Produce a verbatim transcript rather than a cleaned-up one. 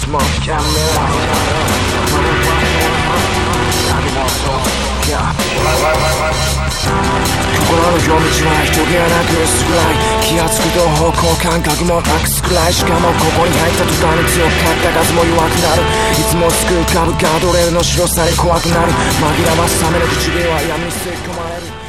つもキャメラ心の夜道は人気がなく薄暗い気がつくと方向感覚もなくすくらいしかもここに入った途端に強かった数も弱くなるいつもすく浮かぶガードレールの白さに怖くなる紛らわすための唇は闇に吸い込まれる